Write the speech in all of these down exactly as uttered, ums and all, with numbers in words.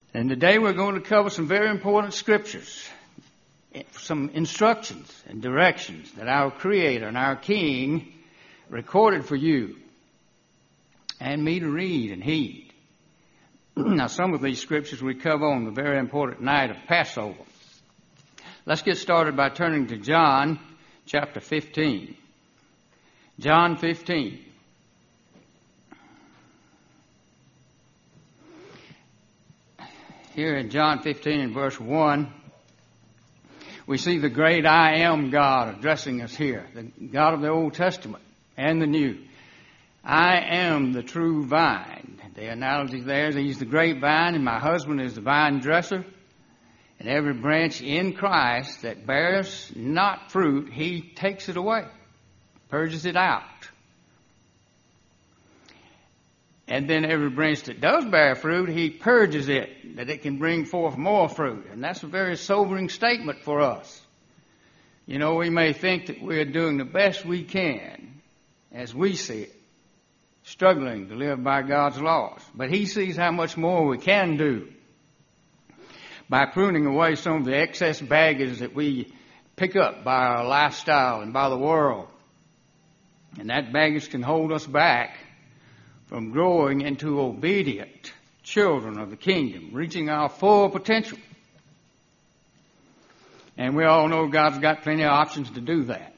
And today we're going to cover some very important scriptures, some instructions and directions that our Creator and our King recorded for you and me to read and heed. Now, some of these scriptures we cover on the very important night of Passover. Let's get started by turning to John chapter fifteen. John fifteen. Here in John fifteen and verse one, we see the great I Am God addressing us here, the God of the Old Testament and the New. I am the true vine. The analogy there is He's the grapevine and my husband is the vine dresser. And every branch in Christ that bears not fruit, He takes it away, purges it out. And then every branch that does bear fruit, He purges it, that it can bring forth more fruit. And that's a very sobering statement for us. You know, we may think that we're doing the best we can, as we see it, struggling to live by God's laws. But He sees how much more we can do by pruning away some of the excess baggage that we pick up by our lifestyle and by the world. And that baggage can hold us back from growing into obedient children of the kingdom, reaching our full potential. And we all know God's got plenty of options to do that.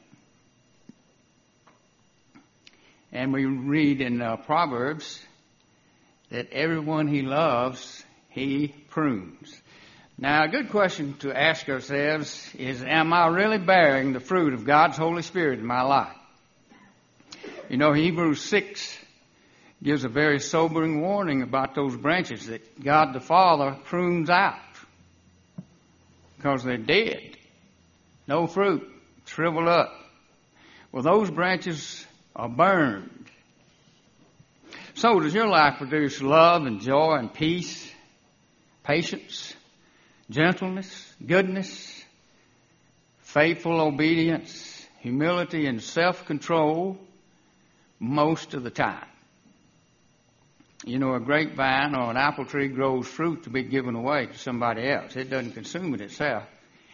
And we read in uh, Proverbs that everyone He loves, He prunes. Now, a good question to ask ourselves is, am I really bearing the fruit of God's Holy Spirit in my life? You know, Hebrews six gives a very sobering warning about those branches that God the Father prunes out because they're dead. No fruit, shriveled up. Well, those branches are burned. So does your life produce love and joy and peace, patience, gentleness, goodness, faithful obedience, humility, and self-control most of the time? You know, a grapevine or an apple tree grows fruit to be given away to somebody else. It doesn't consume it itself.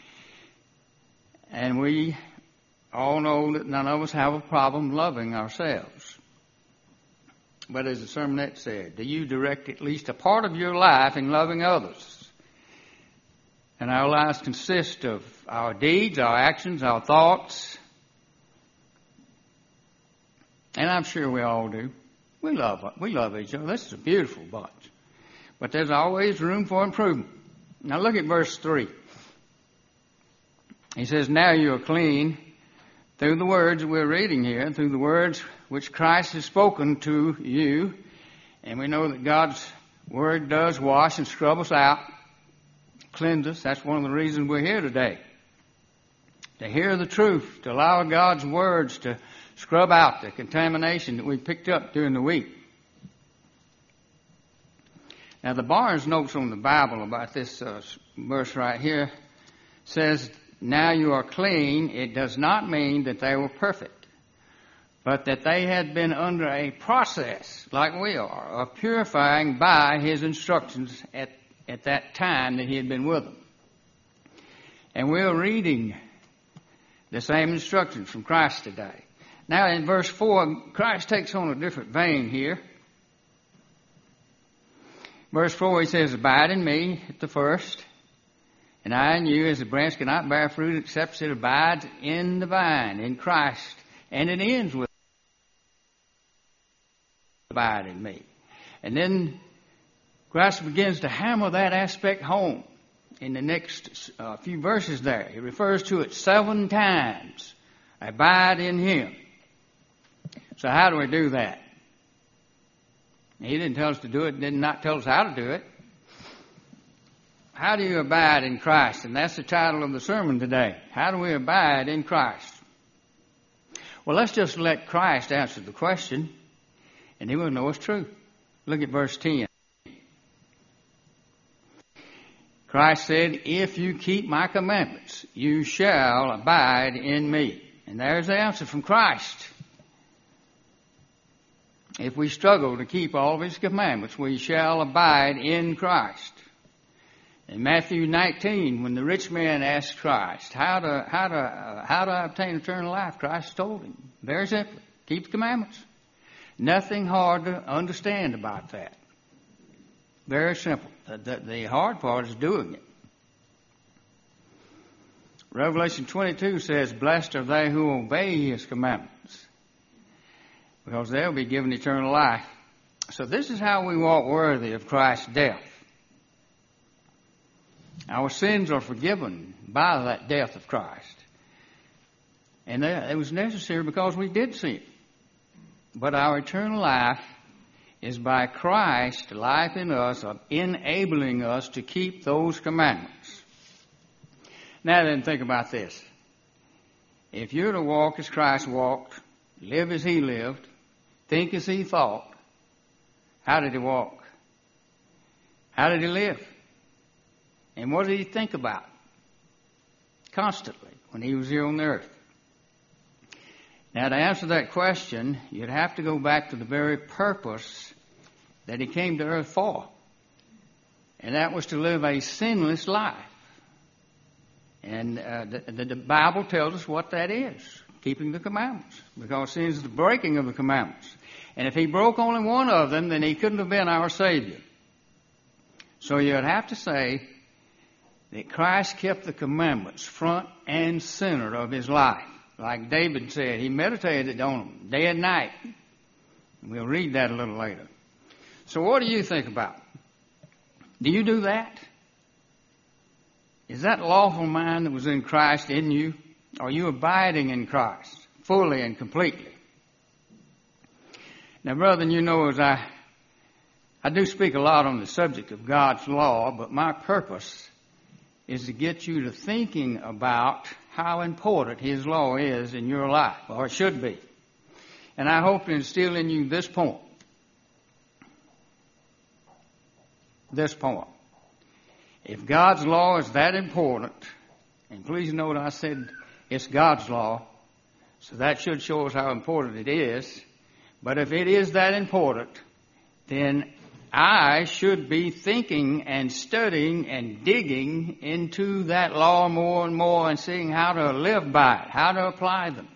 And we all know that none of us have a problem loving ourselves. But as the sermonette said, do you direct at least a part of your life in loving others? And our lives consist of our deeds, our actions, our thoughts. And I'm sure we all do. We love we love each other. This is a beautiful bunch. But there's always room for improvement. Now look at verse three. He says, now you are clean through the words we're reading here, through the words which Christ has spoken to you. And we know that God's Word does wash and scrub us out, cleanse us. That's one of the reasons we're here today. To hear the truth, to allow God's words to scrub out the contamination that we picked up during the week. Now, the Barnes notes on the Bible about this uh, verse right here says, now you are clean. It does not mean that they were perfect, but that they had been under a process, like we are, of purifying by His instructions at, at that time that He had been with them. And we're reading the same instructions from Christ today. Now in verse four, Christ takes on a different vein here. Verse four, He says, abide in me at the first, and I in you, as the branch cannot bear fruit except it abides in the vine, in Christ. And it ends with, abide in me. And then Christ begins to hammer that aspect home in the next uh, few verses there. He refers to it seven times. Abide in Him. So how do we do that? He didn't tell us to do it, did not tell us how to do it. How do you abide in Christ? And that's the title of the sermon today. How do we abide in Christ? Well, let's just let Christ answer the question, and He will know it's true. Look at verse ten. Christ said, if you keep my commandments, you shall abide in me. And there's the answer from Christ. If we struggle to keep all of His commandments, we shall abide in Christ. In Matthew nineteen, when the rich man asked Christ, how to, how to, uh, how do I obtain eternal life? Christ told him, very simply, keep the commandments. Nothing hard to understand about that. Very simple. The, the, the hard part is doing it. Revelation twenty-two says, blessed are they who obey his commandments, because they'll be given eternal life. So this is how we walk worthy of Christ's death. Our sins are forgiven by that death of Christ. And it was necessary because we did sin. But our eternal life is by Christ's life in us, of enabling us to keep those commandments. Now then, think about this. If you're to walk as Christ walked, live as he lived, think as he thought, how did he walk? How did he live? And what did he think about? Constantly, when he was here on the earth. Now, to answer that question, you'd have to go back to the very purpose that he came to earth for. And that was to live a sinless life. And uh, the, the Bible tells us what that is, keeping the commandments. Because sin is the breaking of the commandments. And if he broke only one of them, then he couldn't have been our Savior. So you'd have to say that Christ kept the commandments front and center of his life. Like David said, he meditated on them day and night. We'll read that a little later. So what do you think about? Do you do that? Is that lawful mind that was in Christ in you? Are you abiding in Christ fully and completely? Now, brethren, you know, as I, I do speak a lot on the subject of God's law, but my purpose is to get you to thinking about how important his law is in your life, or it should be. And I hope to instill in you this point. This point. If God's law is that important, and please note I said it's God's law, so that should show us how important it is. But if it is that important, then I should be thinking and studying and digging into that law more and more and seeing how to live by it, how to apply them.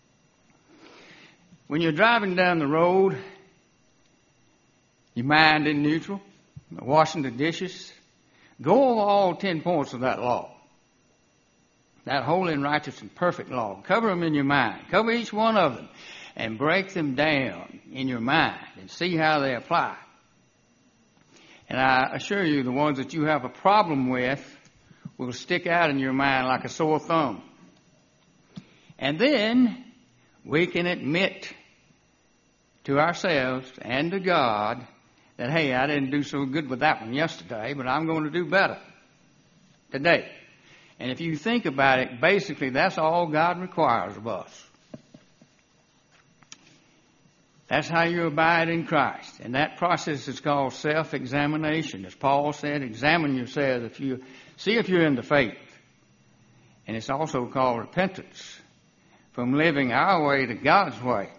When you're driving down the road, your mind in neutral, washing the dishes, go over all ten points of that law. That holy and righteous and perfect law. Cover them in your mind. Cover each one of them and break them down in your mind and see how they apply. And I assure you, the ones that you have a problem with will stick out in your mind like a sore thumb. And then we can admit to ourselves and to God that, hey, I didn't do so good with that one yesterday, but I'm going to do better today. And if you think about it, basically that's all God requires of us. That's how you abide in Christ. And that process is called self-examination. As Paul said, examine yourselves if you see if you're in the faith. And it's also called repentance, from living our way to God's way.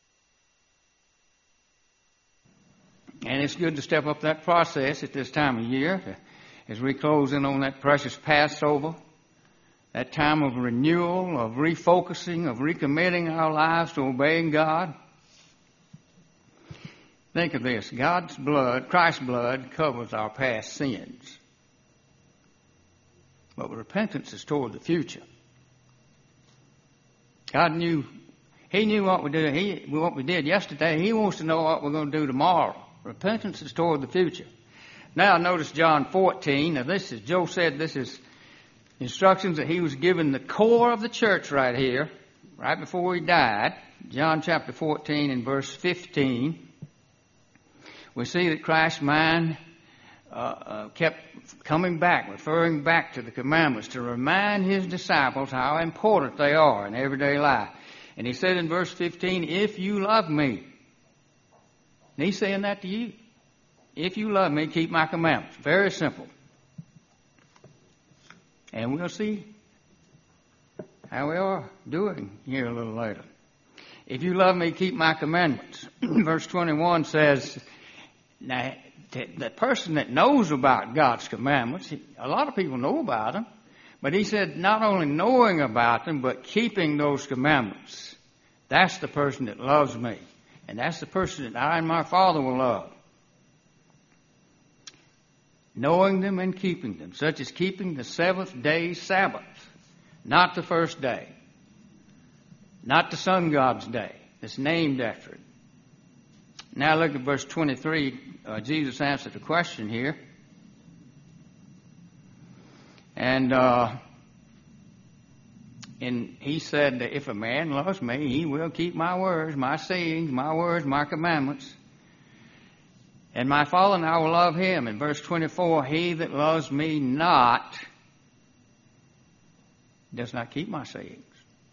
And it's good to step up that process at this time of year as we close in on that precious Passover, that time of renewal, of refocusing, of recommitting our lives to obeying God. Think of this. God's blood, Christ's blood, covers our past sins. But repentance is toward the future. God knew, He knew what we did, he, what we did yesterday. He wants to know what we're going to do tomorrow. Repentance is toward the future. Now notice John fourteen. Now this is, Joe said this is instructions that he was given the core of the church right here, right before he died. John chapter fourteen and verse fifteen. We see that Christ's mind uh, uh, kept coming back, referring back to the commandments to remind his disciples how important they are in everyday life. And he said in verse fifteen, if you love me, and he's saying that to you. If you love me, keep my commandments. Very simple. And we'll see how we are doing here a little later. If you love me, keep my commandments. Verse twenty-one says, now, the person that knows about God's commandments, a lot of people know about them, but he said not only knowing about them, but keeping those commandments. That's the person that loves me. And that's the person that I and my Father will love. Knowing them and keeping them, such as keeping the seventh day Sabbath, not the first day, not the sun god's day. It's named after it. Now look at verse twenty-three. Uh, Jesus answered the question here. And uh, and he said that if a man loves me, he will keep my words, my sayings, my words, my commandments. And my Father and I will love him. In verse twenty-four, he that loves me not does not keep my sayings.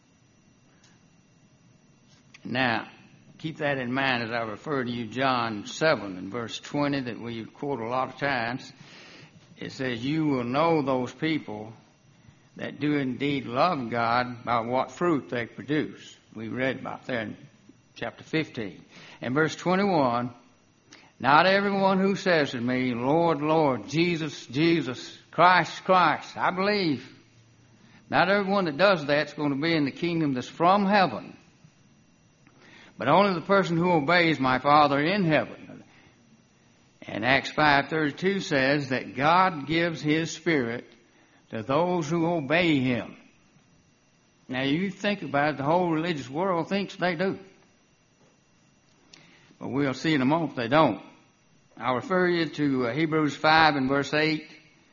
Now, keep that in mind as I refer to you, John seven and verse twenty, that we quote a lot of times. It says, you will know those people that do indeed love God by what fruit they produce. We read about that in chapter fifteen. And verse twenty-one, not everyone who says to me, Lord, Lord, Jesus, Jesus, Christ, Christ, I believe. Not everyone that does that is going to be in the kingdom that's from heaven, but only the person who obeys my Father in heaven. And Acts five thirty-two says that God gives his Spirit to those who obey him. Now you think about it, the whole religious world thinks they do. But we'll see in a moment they don't. I'll refer you to uh, Hebrews five and verse eight.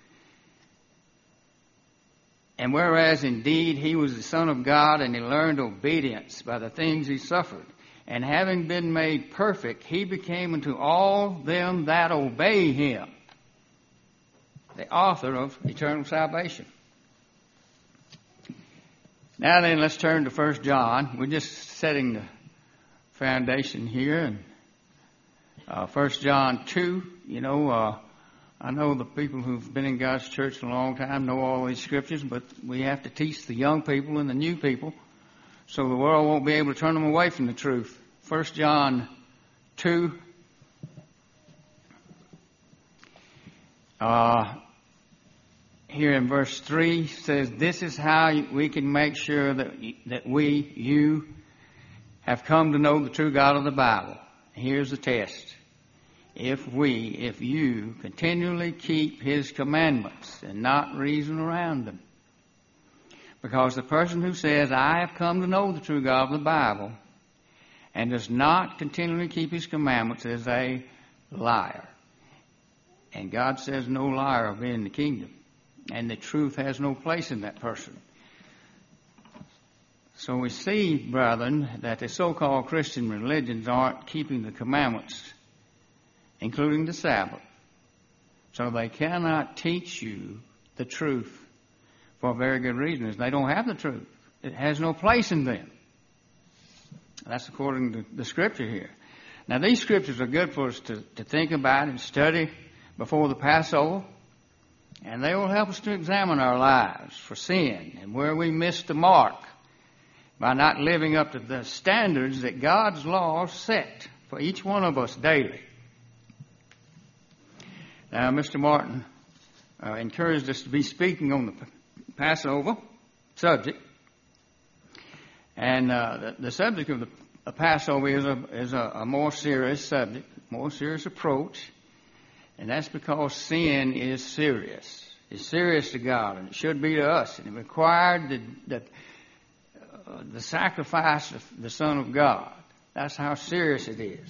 And whereas indeed he was the Son of God, and he learned obedience by the things he suffered, and having been made perfect, he became unto all them that obey him the author of eternal salvation. Now then, let's turn to First John. We're just setting the foundation here. And uh, First John two, you know, uh, I know the people who've been in God's church a long time know all these scriptures, but we have to teach the young people and the new people so the world won't be able to turn them away from the truth. First John two. Uh, here in verse three says, this is how we can make sure that, that we, you, have come to know the true God of the Bible. Here's the test. If we, if you, continually keep his commandments and not reason around them. Because the person who says, I have come to know the true God of the Bible, and does not continually keep his commandments, is a liar. And God says no liar will be in the kingdom. And the truth has no place in that person. So we see, brethren, that the so-called Christian religions aren't keeping the commandments, including the Sabbath. So they cannot teach you the truth for a very good reason. They don't have the truth. It has no place in them. That's according to the scripture here. Now these scriptures are good for us to, to think about and study before the Passover. And they will help us to examine our lives for sin and where we missed the mark by not living up to the standards that God's laws set for each one of us daily. Now, Mister Martin uh, encouraged us to be speaking on the Passover subject. And uh, the, the subject of the, the Passover is, a, is a, a more serious subject, more serious approach. And that's because sin is serious. It's serious to God, and it should be to us. And it required the, the, uh, the sacrifice of the Son of God. That's how serious it is.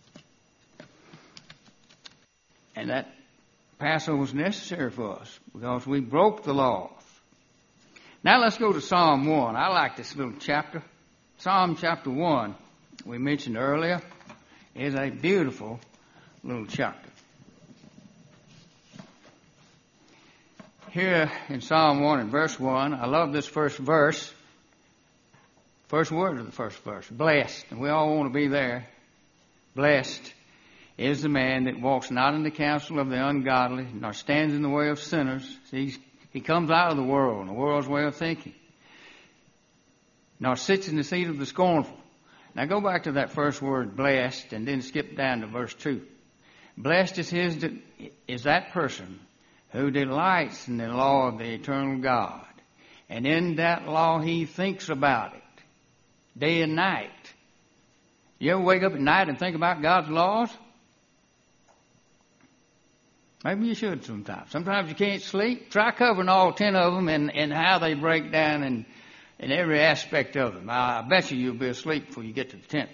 And that Passover was necessary for us because we broke the laws. Now let's go to Psalm one. I like this little chapter. Psalm chapter one, we mentioned earlier, is a beautiful little chapter. Here in Psalm one and verse one, I love this first verse. First word of the first verse, blessed. And we all want to be there. Blessed is the man that walks not in the counsel of the ungodly, nor stands in the way of sinners. See, he comes out of the world, and the world's way of thinking. Nor sits in the seat of the scornful. Now go back to that first word, blessed, and then skip down to verse two. Blessed is his de- is that person who delights in the law of the eternal God. And in that law he thinks about it day and night. You ever wake up at night and think about God's laws? Maybe you should sometimes. Sometimes you can't sleep. Try covering all ten of them and, and how they break down in, in every aspect of them. I, I bet you you'll be asleep before you get to the tenth.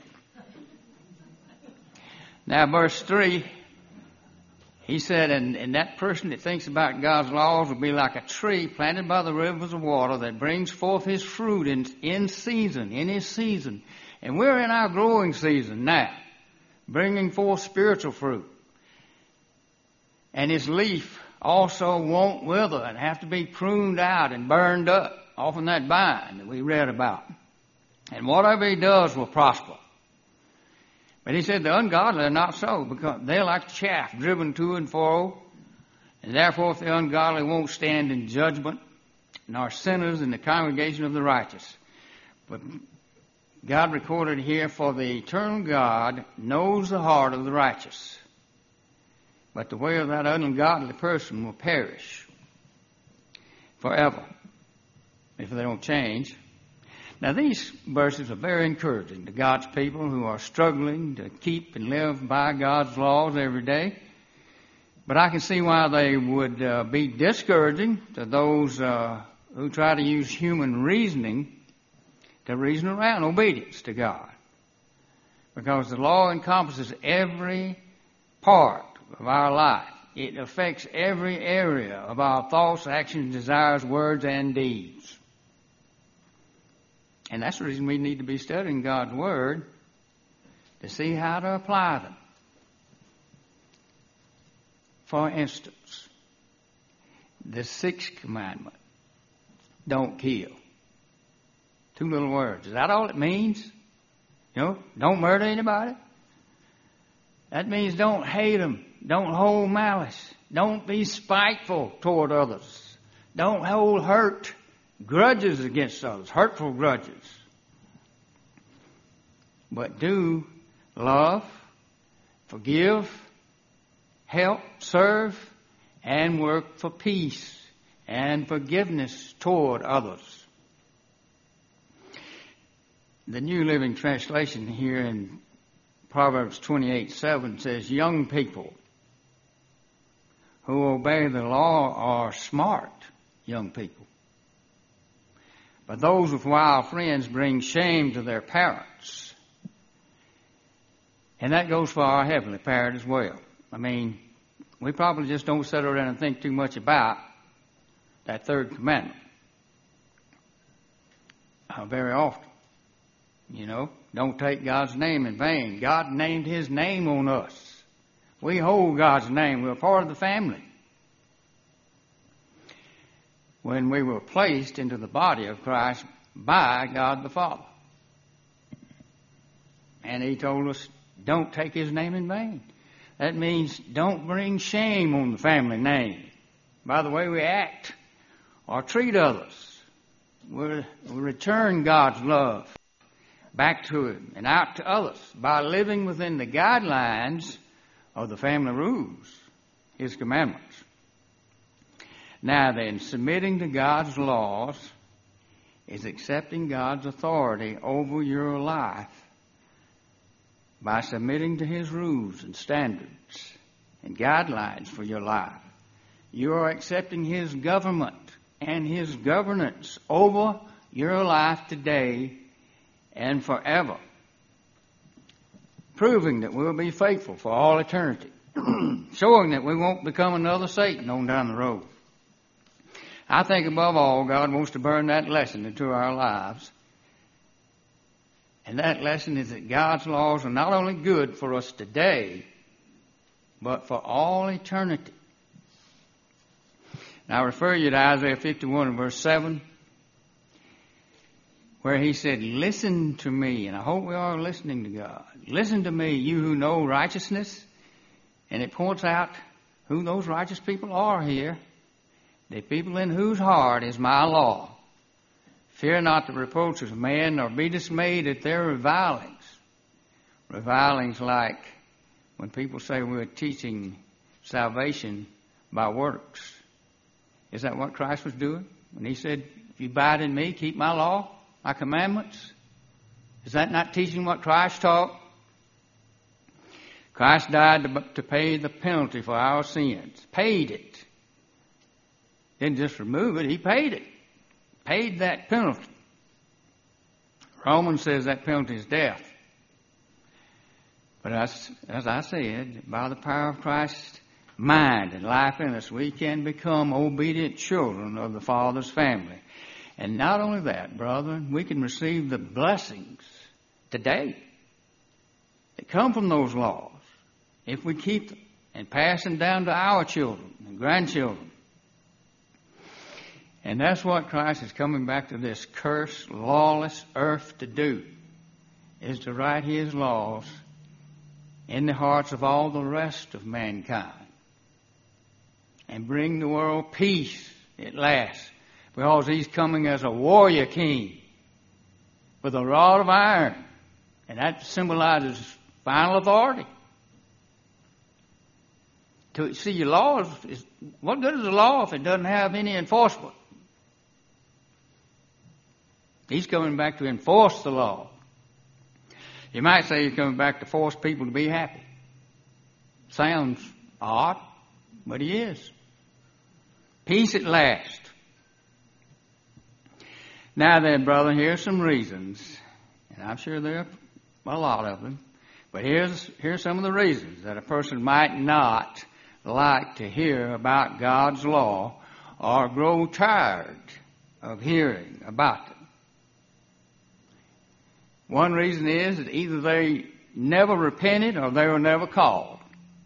Now, verse three, he said, and, and that person that thinks about God's laws will be like a tree planted by the rivers of water that brings forth his fruit in, in season, in his season. And we're in our growing season now, bringing forth spiritual fruit. And his leaf also won't wither and have to be pruned out and burned up off in that vine that we read about. And whatever he does will prosper. But he said the ungodly are not so, because they're like chaff driven to and fro. And therefore if the ungodly won't stand in judgment, nor sinners in the congregation of the righteous. But God recorded here, for the eternal God knows the heart of the righteous. But the way of that ungodly person will perish forever if they don't change. Now these verses are very encouraging to God's people who are struggling to keep and live by God's laws every day. But I can see why they would uh, be discouraging to those uh, who try to use human reasoning to reason around obedience to God. Because the law encompasses every part of our life. It affects every area of our thoughts, actions, desires, words, and deeds. And that's the reason we need to be studying God's Word, to see how to apply them. For instance, the sixth commandment, don't kill. Two little words. Is that all it means? You know, don't murder anybody. That means don't hate them. Don't hold malice. Don't be spiteful toward others. Don't hold hurt, grudges against others, hurtful grudges. But do love, forgive, help, serve, and work for peace and forgiveness toward others. The New Living Translation here in Proverbs twenty-eight seven says, young people who obey the law are smart young people. But those with wild friends bring shame to their parents. And that goes for our heavenly parent as well. I mean, we probably just don't sit around and think too much about that third commandment uh, very often. You know, don't take God's name in vain. God named his name on us. We hold God's name. We're part of the family. When we were placed into the body of Christ by God the Father. And he told us, don't take his name in vain. That means don't bring shame on the family name by the way we act or treat others. We return God's love back to him and out to others by living within the guidelines of the family rules, his commandments. Now then, submitting to God's laws is accepting God's authority over your life by submitting to his rules and standards and guidelines for your life. You are accepting his government and his governance over your life today and forever, proving that we'll be faithful for all eternity, showing that we won't become another Satan on down the road. I think above all, God wants to burn that lesson into our lives. And that lesson is that God's laws are not only good for us today, but for all eternity. Now I refer you to Isaiah fifty-one and verse seven, where he said, listen to me. And I hope we are listening to God. Listen to me, you who know righteousness. And it points out who those righteous people are here. The people in whose heart is my law. Fear not the reproaches of man, nor be dismayed at their revilings. Revilings like when people say we're teaching salvation by works. Is that what Christ was doing? When he said, if you abide in me, keep my law, my commandments? Is that not teaching what Christ taught? Christ died to, to pay the penalty for our sins. Paid it. Didn't just remove it, he paid it. Paid that penalty. Romans says that penalty is death. But as, as I said, by the power of Christ's mind and life in us, we can become obedient children of the Father's family. And not only that, brethren, we can receive the blessings today that come from those laws if we keep them and pass them down to our children and grandchildren. And that's what Christ is coming back to this cursed, lawless earth to do, is to write his laws in the hearts of all the rest of mankind and bring the world peace at last, because he's coming as a warrior king with a rod of iron, and that symbolizes final authority. To see, your laws, is, what good is the law if it doesn't have any enforcement? He's coming back to enforce the law. You might say he's coming back to force people to be happy. Sounds odd, but he is. Peace at last. Now then, brother, here's some reasons, and I'm sure there are a lot of them, but here's, here's some of the reasons that a person might not like to hear about God's law or grow tired of hearing about it. One reason is that either they never repented or they were never called,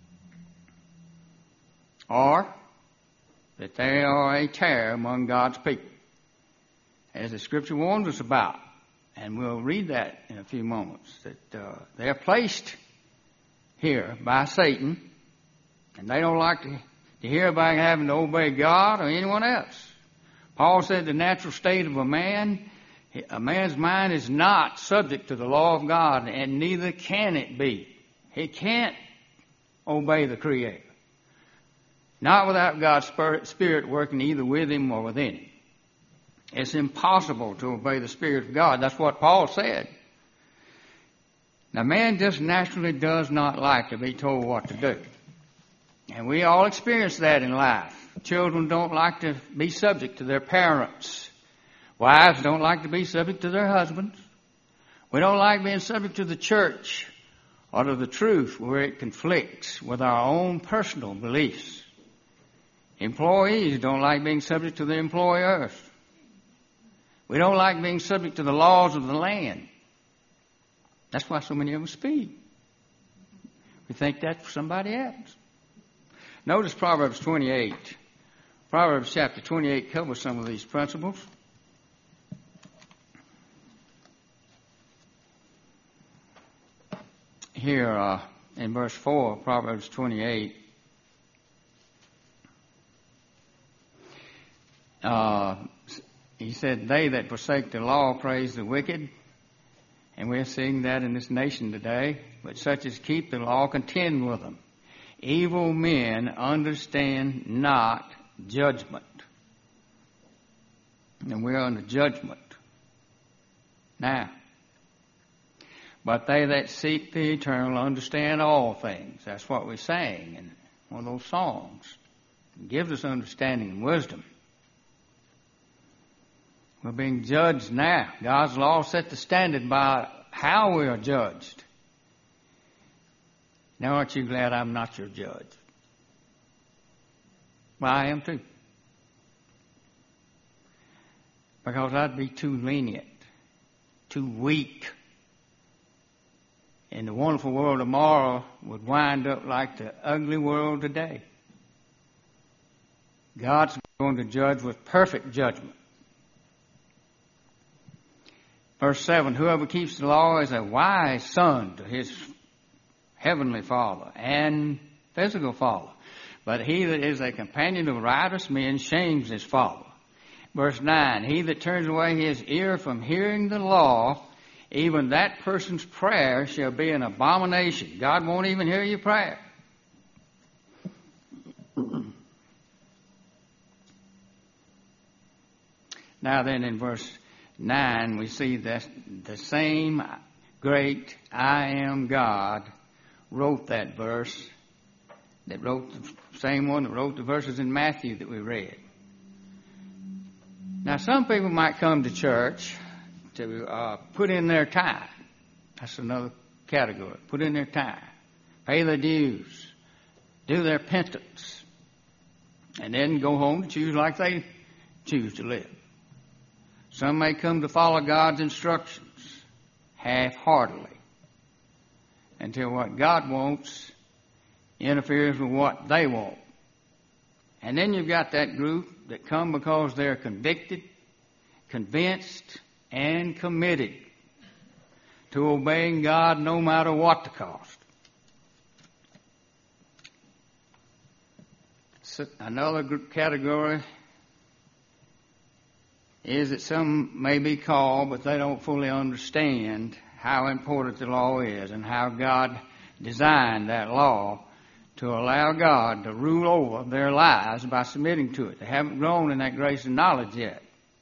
or that they are a terror among God's people, as the Scripture warns us about. And we'll read that in a few moments, that uh, they are placed here by Satan, and they don't like to, to hear about having to obey God or anyone else. Paul said the natural state of a man, a man's mind is not subject to the law of God, and neither can it be. He can't obey the Creator. Not without God's Spirit working either with him or within him. It's impossible to obey the Spirit of God. That's what Paul said. Now, man just naturally does not like to be told what to do. And we all experience that in life. Children don't like to be subject to their parents. Wives don't like to be subject to their husbands. We don't like being subject to the church or to the truth where it conflicts with our own personal beliefs. Employees don't like being subject to the employers. We don't like being subject to the laws of the land. That's why so many of us speed. We think that for somebody else. Notice Proverbs twenty-eight. Proverbs chapter twenty-eight covers some of these principles. Here uh, in verse four, Proverbs twenty-eight, uh, he said, they that forsake the law praise the wicked. And we're seeing that in this nation today. But such as keep the law contend with them. Evil men understand not judgment. And we're under judgment now. But they that seek the eternal understand all things. That's what we sang in one of those songs. It gives us understanding and wisdom. We're being judged now. God's law set the standard by how we are judged. Now, aren't you glad I'm not your judge? Well, I am too. Because I'd be too lenient, too weak. And the wonderful world tomorrow would wind up like the ugly world today. God's going to judge with perfect judgment. Verse seven, whoever keeps the law is a wise son to his heavenly Father and physical father. But he that is a companion of riotous men shames his father. Verse nine, he that turns away his ear from hearing the law even that person's prayer shall be an abomination. God won't even hear your prayer. Now then, in verse nine, we see that the same great I am God wrote that verse, that wrote the same one that wrote the verses in Matthew that we read. Now, some people might come to church to uh, put in their tithe. That's another category. Put in their tithe, pay their dues, do their penance, and then go home to choose like they choose to live. Some may come to follow God's instructions half-heartedly until what God wants interferes with what they want. And then you've got that group that come because they're convicted, convinced, and committed to obeying God no matter what the cost. So another group category is that some may be called, but they don't fully understand how important the law is and how God designed that law to allow God to rule over their lives by submitting to it. They haven't grown in that grace and knowledge yet.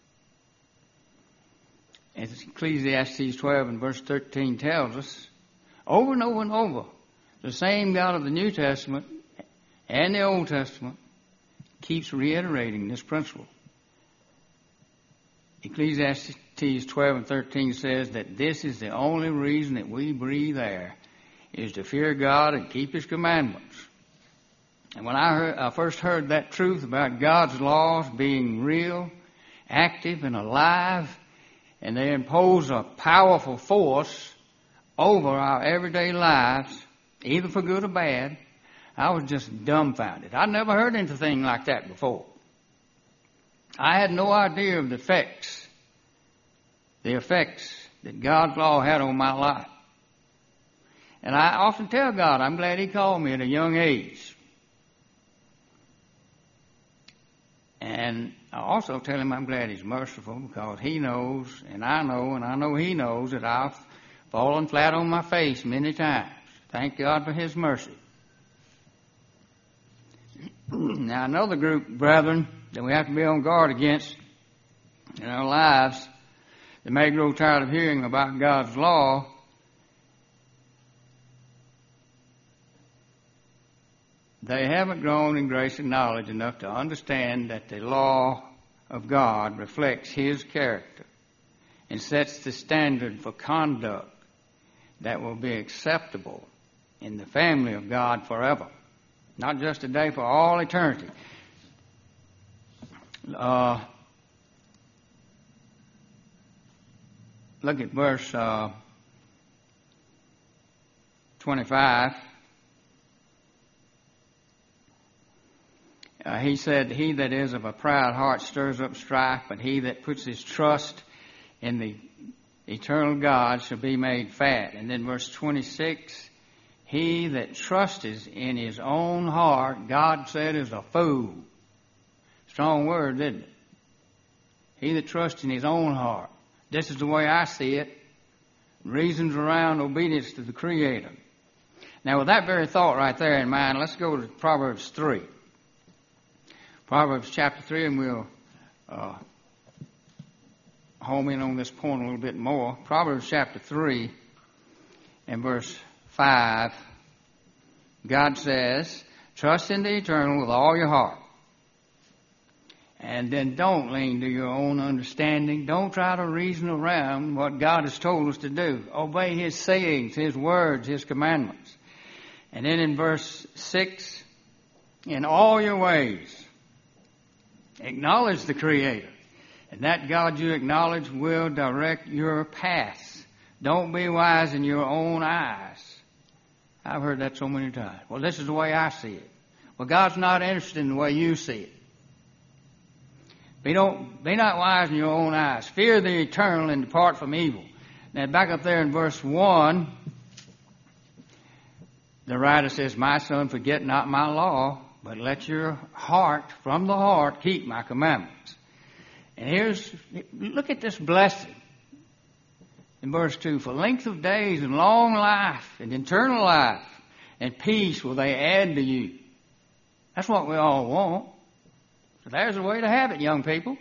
As Ecclesiastes twelve and verse thirteen tells us, over and over and over, the same God of the New Testament and the Old Testament keeps reiterating this principle. Ecclesiastes twelve and thirteen says that this is the only reason that we breathe air, is to fear God and keep His commandments. And when I, heard, I first heard that truth about God's laws being real, active, and alive, and they impose a powerful force over our everyday lives, either for good or bad, I was just dumbfounded. I'd never heard anything like that before. I had no idea of the effects, the effects that God's law had on my life. And I often tell God, I'm glad He called me at a young age. And I also tell Him I'm glad He's merciful, because He knows, and I know, and I know He knows that I've fallen flat on my face many times. Thank God for His mercy. Now, another group, brethren, that we have to be on guard against in our lives that may grow tired of hearing about God's law they haven't grown in grace and knowledge enough to understand that the law of God reflects His character and sets the standard for conduct that will be acceptable in the family of God forever. Not just today, for all eternity. Uh, look at verse uh, twenty-five. Uh, he said, he that is of a proud heart stirs up strife, but he that puts his trust in the eternal God shall be made fat. And then verse twenty-six, he that trusteth in his own heart, God said, is a fool. Strong word, isn't it? He that trusts in his own heart. This is the way I see it. Reasons around obedience to the Creator. Now, with that very thought right there in mind, let's go to Proverbs three. Proverbs chapter three, and we'll uh, home in on this point a little bit more. Proverbs chapter three and verse five, God says, trust in the eternal with all your heart. And then don't lean to your own understanding. Don't try to reason around what God has told us to do. Obey His sayings, His words, His commandments. And then in verse six, in all your ways, acknowledge the Creator. And that God you acknowledge will direct your paths. Don't be wise in your own eyes. I've heard that so many times. Well, this is the way I see it. Well, God's not interested in the way you see it. Be, don't, be not wise in your own eyes. Fear the eternal and depart from evil. Now, back up there in verse one, the writer says, my son, forget not my law, but let your heart, from the heart, keep my commandments. And here's, look at this blessing. In verse two, for length of days and long life and eternal life and peace will they add to you. That's what we all want. So there's a way to have it, young people.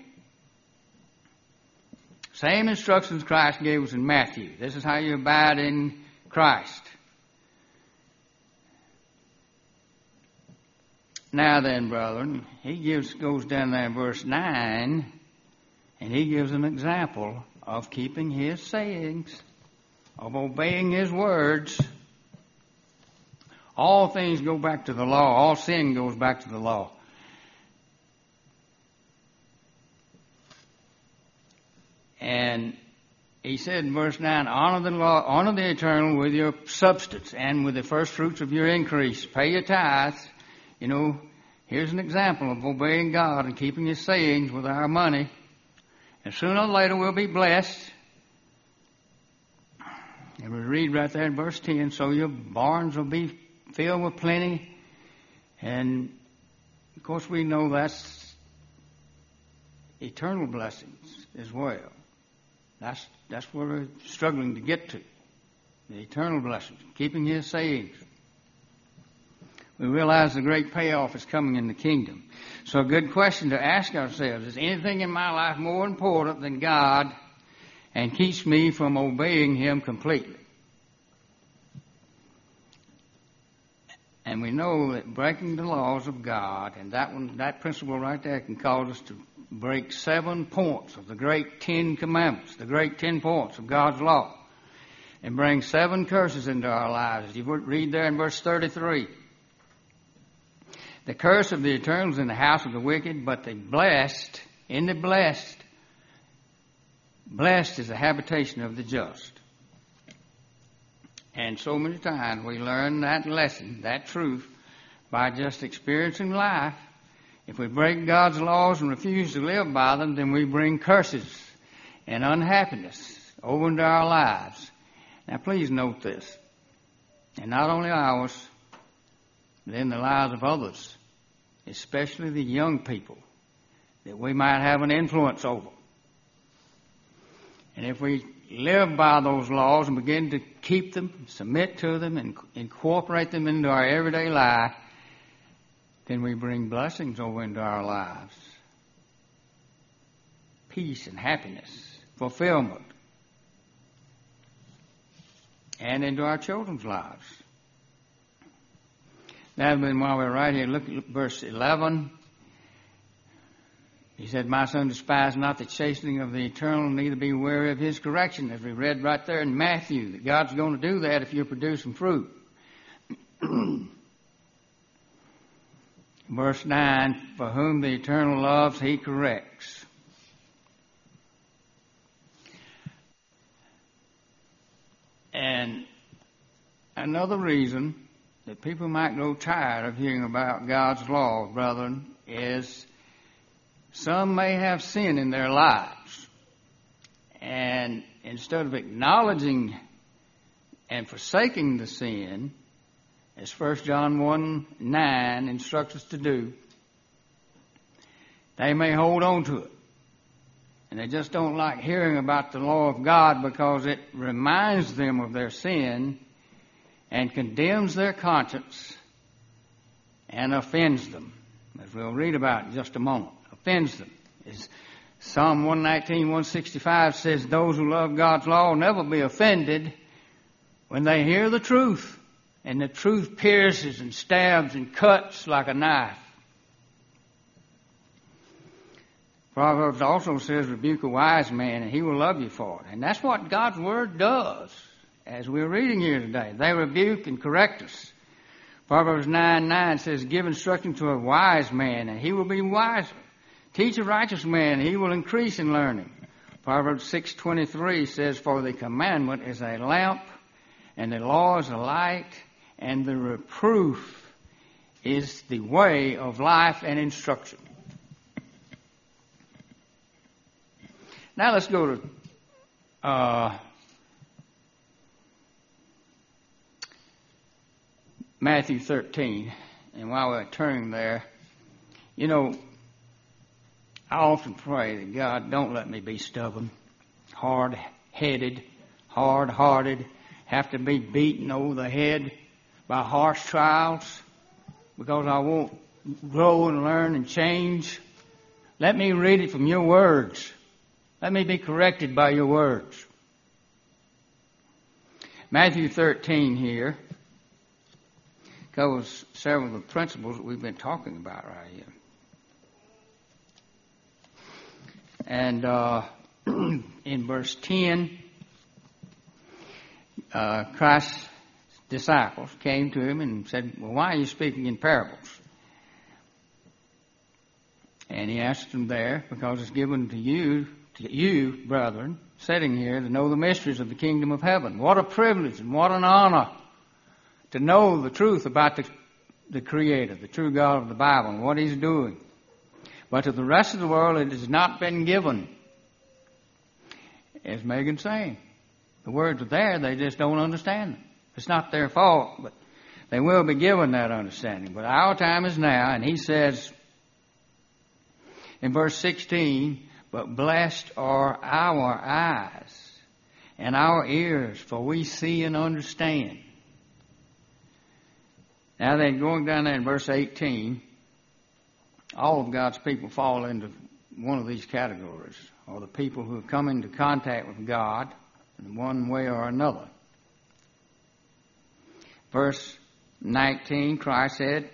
Same instructions Christ gave us in Matthew. This is how you abide in Christ. Now then, brethren, he gives goes down there in verse nine, and he gives an example of keeping his sayings, of obeying his words. All things go back to the law. All sin goes back to the law. And he said in verse nine, honor the law, honor the eternal with your substance and with the first fruits of your increase. Pay your tithes. You know, here's an example of obeying God and keeping his sayings with our money. And sooner or later we'll be blessed. And we read right there in verse ten, so your barns will be filled with plenty. And, of course, we know that's eternal blessings as well. That's, that's where we're struggling to get to. The eternal blessings, keeping his sayings. We realize the great payoff is coming in the kingdom. So a good question to ask ourselves, is anything in my life more important than God and keeps me from obeying him completely? And we know that breaking the laws of God, and that one, that principle right there can cause us to break seven points of the great Ten Commandments, the great ten points of God's law, and bring seven curses into our lives. As you read there in verse thirty-three. The curse of the eternal is in the house of the wicked, but the blessed, in the blessed, blessed is the habitation of the just. And so many times we learn that lesson, that truth, by just experiencing life. If we break God's laws and refuse to live by them, then we bring curses and unhappiness over into our lives. Now please note this, and not only ours, but in the lives of others, especially the young people that we might have an influence over. And if we live by those laws and begin to keep them, submit to them, and incorporate them into our everyday life, then we bring blessings over into our lives. Peace and happiness, fulfillment, and into our children's lives. Now then, while we're right here, look at verse eleven. He said, my son, despise not the chastening of the eternal, neither be weary of his correction, as we read right there in Matthew, that God's going to do that if you're producing fruit. Verse nine, for whom the eternal loves, he corrects. And another reason that people might grow tired of hearing about God's law, brethren, is some may have sin in their lives. And instead of acknowledging and forsaking the sin, as First John one nine instructs us to do, they may hold on to it. And they just don't like hearing about the law of God because it reminds them of their sin and condemns their conscience and offends them, as we'll read about in just a moment. Offends them. As Psalm one nineteen, one sixty-five says, those who love God's law will never be offended when they hear the truth, and the truth pierces and stabs and cuts like a knife. Proverbs also says, rebuke a wise man and he will love you for it. And that's what God's Word does, as we're reading here today. They rebuke and correct us. Proverbs nine nine says, give instruction to a wise man and he will be wiser. Teach a righteous man, he will increase in learning. Proverbs six twenty-three says, for the commandment is a lamp, and the law is a light, and the reproof is the way of life and instruction. Now let's go to uh, Matthew thirteen. And while we're turning there, you know, I often pray that God, don't let me be stubborn, hard-headed, hard-hearted, have to be beaten over the head by harsh trials because I won't grow and learn and change. Let me read it from your words. Let me be corrected by your words. Matthew thirteen here covers several of the principles that we've been talking about right here. And uh, in verse ten, uh, Christ's disciples came to him and said, well, why are you speaking in parables? And he asked them there, because it's given to you, to you, brethren, sitting here, to know the mysteries of the kingdom of heaven. What a privilege and what an honor to know the truth about the, the Creator, the true God of the Bible, and what He's doing. But to the rest of the world, it has not been given. As Megan's saying, the words are there, they just don't understand them. It's not their fault, but they will be given that understanding. But our time is now, and he says in verse sixteen, but blessed are our eyes and our ears, for we see and understand. Now then, going down there in verse eighteen, all of God's people fall into one of these categories, or the people who have come into contact with God in one way or another. Verse nineteen, Christ said,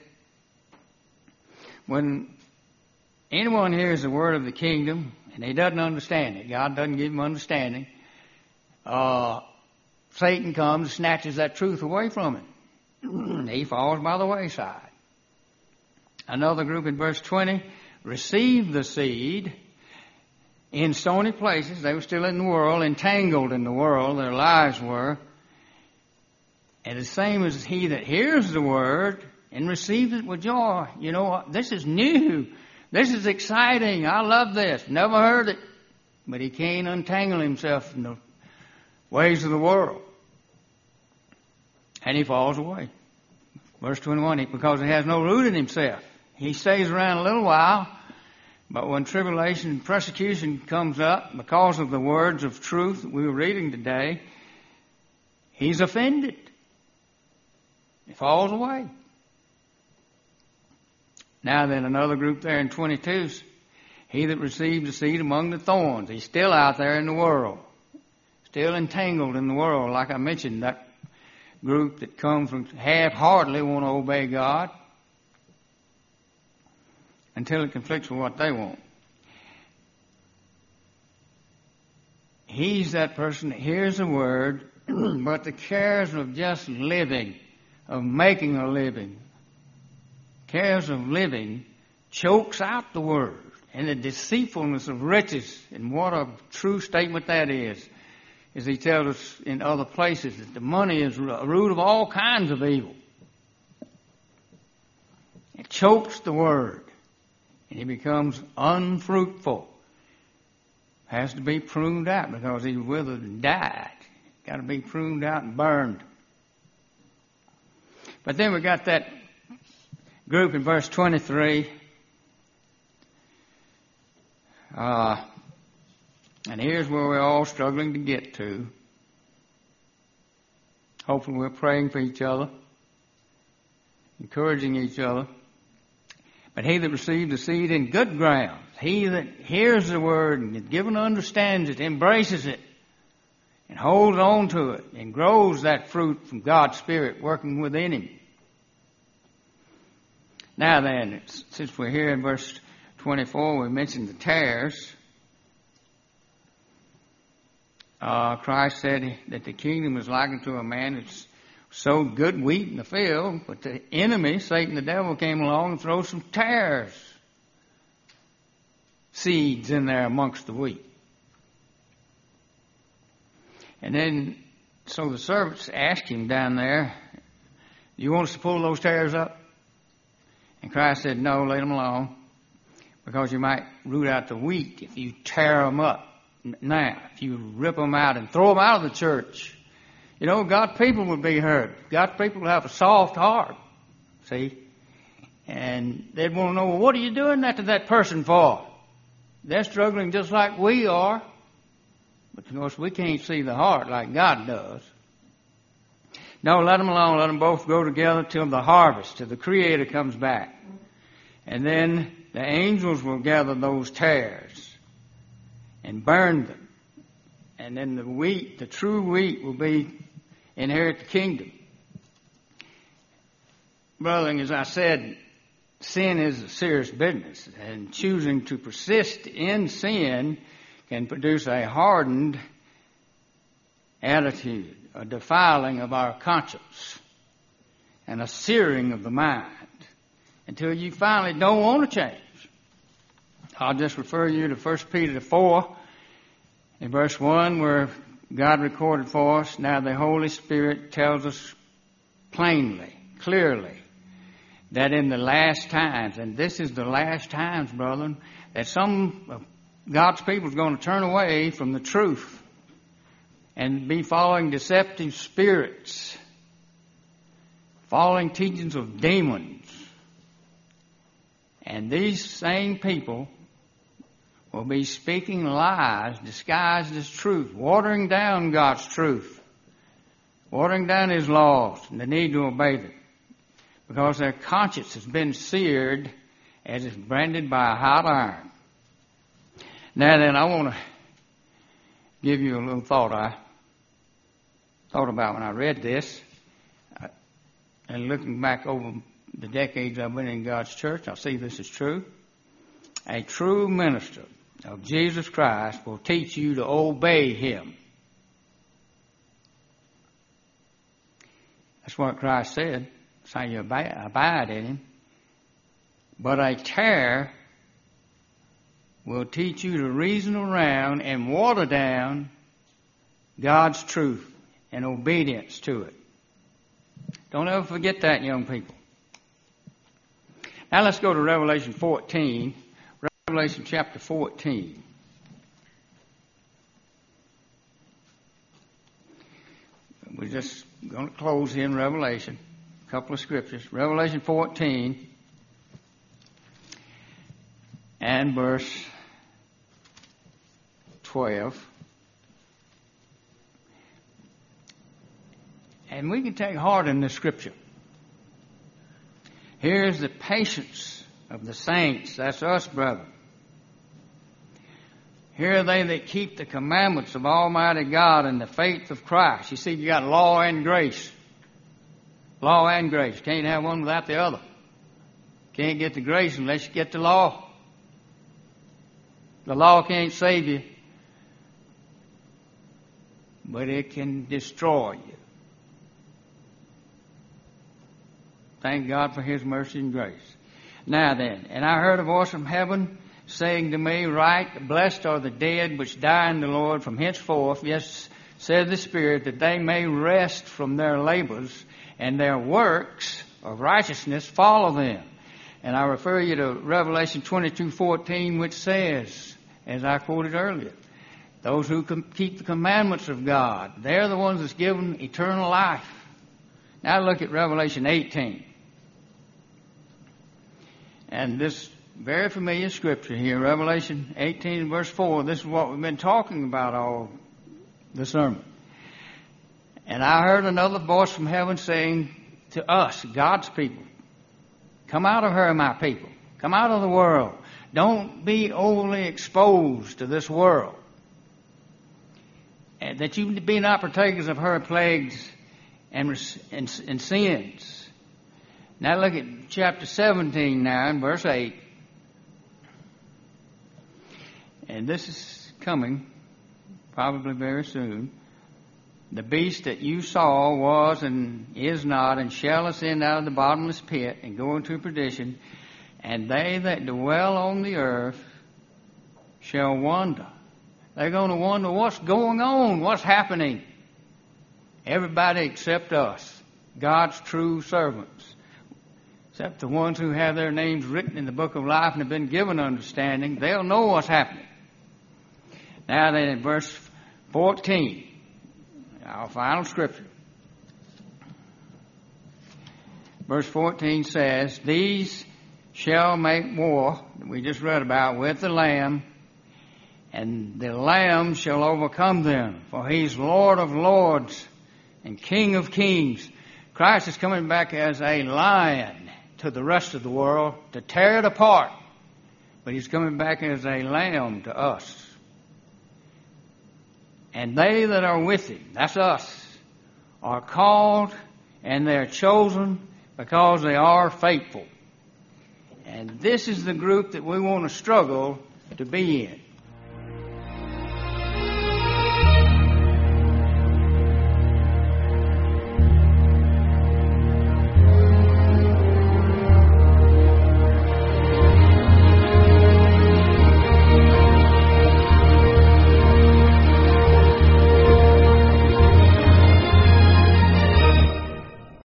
when anyone hears the word of the kingdom and he doesn't understand it, God doesn't give him understanding, uh, Satan comes and snatches that truth away from him. He falls by the wayside. Another group in verse twenty received the seed in stony places. They were still in the world, entangled in the world, their lives were. And the same as he that hears the word and receives it with joy. You know, this is new. This is exciting. I love this. Never heard it. But he can't untangle himself from the ways of the world. And he falls away. Verse twenty-one, because he has no root in himself. He stays around a little while, but when tribulation and persecution comes up because of the words of truth that we were reading today, he's offended. He falls away. Now then, another group there in twenty-two, he that received the seed among the thorns. He's still out there in the world, still entangled in the world. Like I mentioned, that group that comes from half-heartedly want to obey God until it conflicts with what they want. He's that person that hears the word, but the cares of just living, of making a living, cares of living, chokes out the word. And the deceitfulness of riches, and what a true statement that is, as he tells us in other places, that the money is a root of all kinds of evil. It chokes the word, and he becomes unfruitful. Has to be pruned out because he withered and died. Got to be pruned out and burned. But then we got that group in verse twenty-three. Uh, and here's where we're all struggling to get to. Hopefully we're praying for each other, encouraging each other. But he that received the seed in good ground, he that hears the word and is given understands it, embraces it, and holds on to it, and grows that fruit from God's Spirit working within him. Now then, since we're here in verse twenty-four, we mentioned the tares. Uh, Christ said that the kingdom is likened to a man that's sowed good wheat in the field, but the enemy, Satan the devil, came along and threw some tares, seeds in there amongst the wheat. And then, so the servants asked him down there, "Do you want us to pull those tares up?" And Christ said, "No, let them alone, because you might root out the wheat if you tear them up now, if you rip them out and throw them out of the church. You know, God's people would be hurt. God's people would have a soft heart, see? And they'd want to know, well, what are you doing that to that person for? They're struggling just like we are. But of course, we can't see the heart like God does. No, let them alone. Let them both go together till the harvest, till the Creator comes back. And then the angels will gather those tares and burn them. And then the wheat, the true wheat, will be inherit the kingdom. Brother, as I said, sin is a serious business. And choosing to persist in sin can produce a hardened attitude, a defiling of our conscience, and a searing of the mind until you finally don't want to change. I'll just refer you to First Peter four in verse one where God recorded for us, now the Holy Spirit tells us plainly, clearly, that in the last times, and this is the last times, brethren, that some of God's people is going to turn away from the truth and be following deceptive spirits, following teachings of demons. And these same people will be speaking lies disguised as truth, watering down God's truth, watering down His laws and the need to obey them, because their conscience has been seared as it's branded by a hot iron. Now then, I want to give you a little thought I thought about when I read this. And looking back over the decades I've been in God's church, I see this is true. A true minister of Jesus Christ will teach you to obey Him. That's what Christ said. That's how you abide in Him. But a tare will teach you to reason around and water down God's truth and obedience to it. Don't ever forget that, young people. Now let's go to Revelation fourteen. Revelation chapter fourteen. We're just going to close here in Revelation. A couple of scriptures. Revelation fourteen and verse twelve. And we can take heart in this scripture. Here's the patience of the saints. That's us, brother. Here are they that keep the commandments of Almighty God and the faith of Christ. You see, you got law and grace. Law and grace. Can't have one without the other. Can't get the grace unless you get the law. The law can't save you, but it can destroy you. Thank God for His mercy and grace. Now then, and I heard a voice from heaven saying to me, write, blessed are the dead which die in the Lord from henceforth, yes, said the Spirit, that they may rest from their labors, and their works of righteousness follow them. And I refer you to Revelation twenty-two fourteen, which says, as I quoted earlier, those who keep the commandments of God, they're the ones that's given eternal life. Now look at Revelation eighteen. And this very familiar scripture here, Revelation eighteen verse four, this is what we've been talking about all the sermon. And I heard another voice from heaven saying to us, God's people, come out of her, my people. Come out of the world. Don't be overly exposed to this world. And that you be not partakers of her plagues and, and, and sins. Now look at chapter seventeen now in verse eight. And this is coming probably very soon. The beast that you saw was and is not and shall ascend out of the bottomless pit and go into perdition. And they that dwell on the earth shall wonder. They're going to wonder what's going on, what's happening. Everybody except us, God's true servants. Except the ones who have their names written in the book of life and have been given understanding, they'll know what's happening. Now then in verse fourteen, our final scripture. Verse fourteen says, these shall make war, that we just read about, with the Lamb, and the Lamb shall overcome them, for he's Lord of lords and King of kings. Christ is coming back as a lion to the rest of the world to tear it apart, but he's coming back as a lamb to us. And they that are with him, that's us, are called and they're chosen because they are faithful. And this is the group that we want to struggle to be in.